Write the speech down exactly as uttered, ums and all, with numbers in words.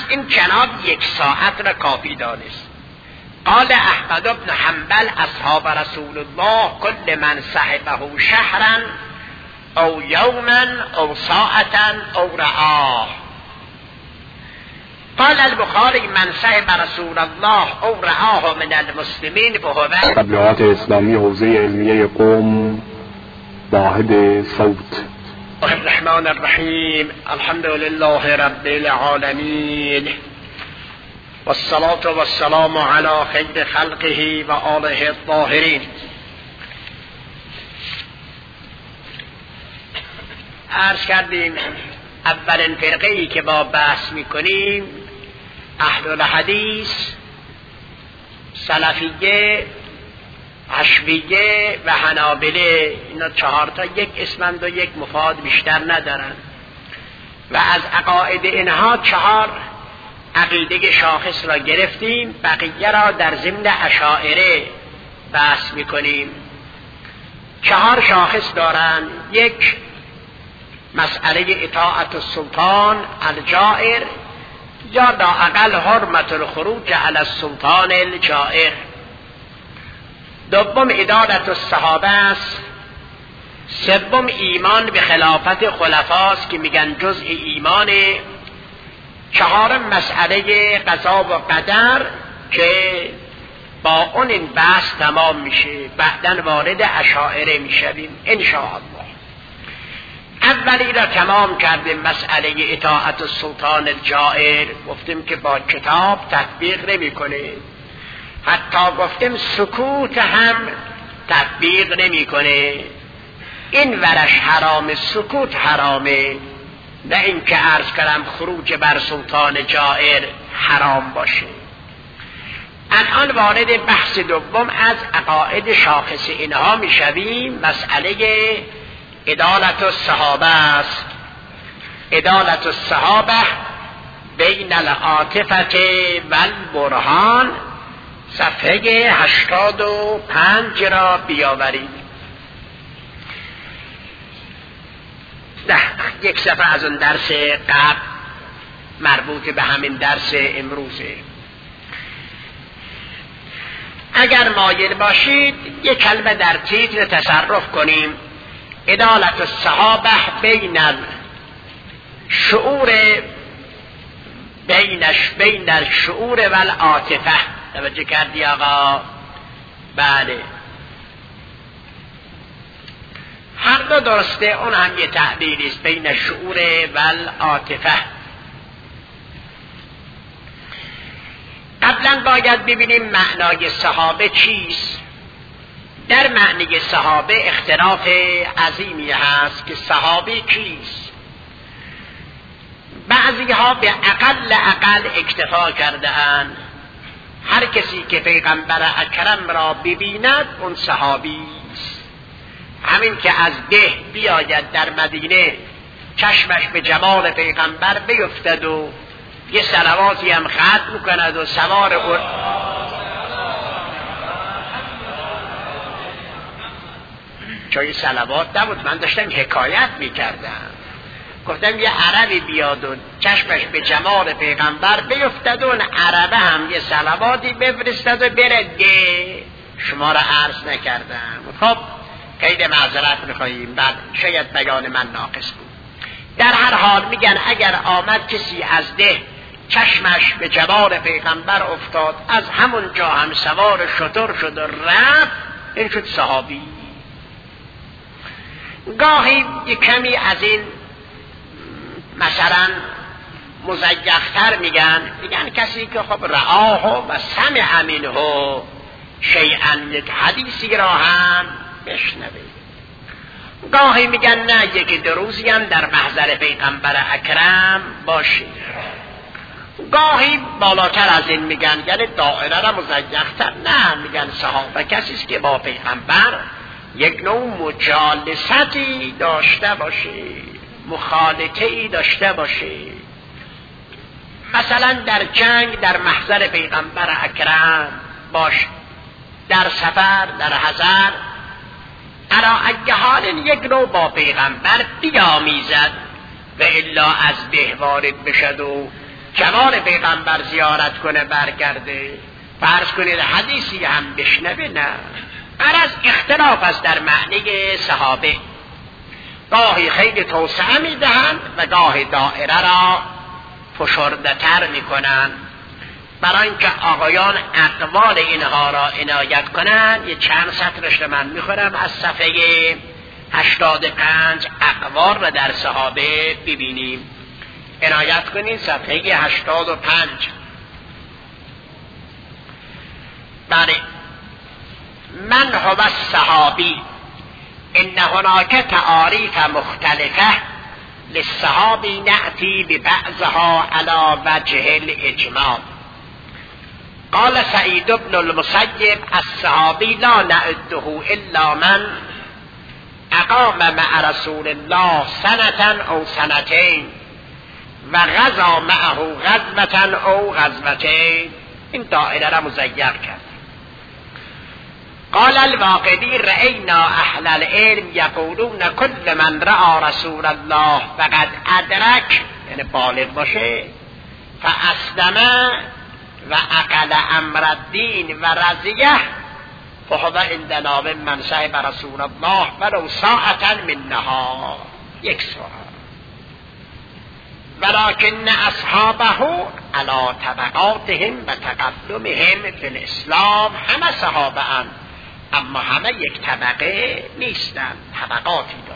این جناب یک ساعت را کافی دانست. قال احمد بن حنبل اصحاب رسول الله کل من صحبه شهرا او یوما او ساعتا او رآه. قال البخاری من صحب رسول الله او رآه من المسلمین فهو تبلیغات اسلامی حوزه علمیه قم واحد صوت. الرحمن الرحیم الحمد لله رب العالمین والصلاة والسلام على خیر خلقه و آله الطاهرین. عرض کردیم اولین فرقه‌ای که با بحث میکنیم اهل الحدیث، سلفیه، حشویه و حنابله، اینا چهار تا یک اسمند و یک مفاد بیشتر ندارن و از عقاید اینها چهار عقیده شاخص را گرفتیم، بقیه را در ضمن اشاعره بحث میکنیم. چهار شاخص دارن: یک، مسئله اطاعت السلطان الجائر یا لااقل حرمت الخروج علی السلطان الجائر. دوم عدالت الصحابه است. سوم ایمان به خلافت خلفاست که میگن جزء ایمانه. چهارم مسئله قضا و قدر که با اون این بحث تمام میشه، بعدن وارد اشاعره میشویم انشاءالله. اولی را تمام کردیم، مسئله اطاعت السلطان الجائر. گفتیم که با کتاب تطبیق نمی کنه، حتی گفتیم سکوت هم تطبیق نمی کنه. این ورش حرام، سکوت حرامه، نه این که عرض کردم خروج بر سلطان جائر حرام باشه. الان وارد بحث دوم از عقاید شاخص اینها می شویم. مسئله عدالت الصحابه است. عدالت الصحابه بین العاطفه و البرهان، صفحه هشتاد و پنج را بیاورید. ده یک صفحه از اون درس قبل مربوط به همین درس امروزه. اگر مایل باشید یک کلمه در تیتر تصرف کنیم: عدالت الصحابه بین الشعور بینش بین الشعور و العاطفه. توجه کردی آقا؟ بله، هر دو درسته، اون هم یه تعبیری است، بین الشعور و العاطفه. قبلا باید ببینیم معنای صحابه چیست. در معنی صحابه اختلاف عظیمی هست که صحابه کیست. بعضی ها به اقل اقل اکتفا کرده اند، هر کسی که پیغمبر اکرم را ببیند اون صحابی است. همین که از ده بیاید در مدینه چشمش به جمال پیغمبر بیفتد و یه صلواتی هم ختم کند و سوار اون چای صلوات نبود، من داشتم حکایت میکردم، گفتم یه عربی بیاد و چشمش به جمال پیغمبر بیفتد و اون عربه هم یه صلواتی بفرستد و برده. شما را عرض نکردم. خب قید معذرت میخواییم، بعد شاید بیان من ناقص بود. در هر حال میگن اگر آمد کسی از ده چشمش به جمال پیغمبر افتاد، از همون جا هم سوار شتر شد و رفت، این شد صحابی. گاهی یک کمی از این مثلا مزیق‌تر میگن، میگن کسی که خب رآه و سمع منه شیئا، یک حدیثی را هم بشنوه. گاهی میگن نه، یک دو روزی هم در محضر پیغمبر اکرم باشه. گاهی بالاتر از این میگن، یعنی دائره را مزیق‌تر، نه میگن صحابه کسی است که با پیغمبر یک نوع مجالستی داشته باشه، مخالطه‌ای داشته باشه. مثلا در جنگ در محضر پیغمبر اکرم باشه، در سفر، در حضر، علی ای حال یک نوع با پیغمبر بیامیزد و الا از ده وارد بشد و جوان پیغمبر زیارت کنه برگرده، فرض کنید حدیثی هم بشنوه، نه. عرض اختلاف است در معنی صحابه، گاهی خیلی توسعه میدهند و گاهی دائره را فشرده تر میکنند. برای اینکه آقایان اقوال اینها را عنایت کنند، یه چند سطرش رو من میخورم از صفحه هشتاد و پنج اقوال را در صحابه ببینیم. عنایت کنید صفحه هشتاد و پنج. بله. من هو الصحابی ان هناك تعاریف مختلفه للصحابی نأتی ببعضها على وجه الاجمال. قال سعید بن المسیب الصحابی لا نعده الا من اقام مع رسول الله سنة او سنتين و غزا معه غزوة او غزوتين. این دائره را مزیر کرد. قال الواقدی رأینا اهل العلم یقولون کل من رأى رسول الله فقد ادرک، یعنی بالغ باشه، فاسلم و اقل امر الدین و رضیه فهو عندنا من صحب رسول الله ولو ساعة من نهار، یک ساعت. ولكن اصحابه على طبقاتهم و تقدمهم فی الاسلام، همه صحابه اند اما همه یک طبقه نیستند، طبقاتی دارند.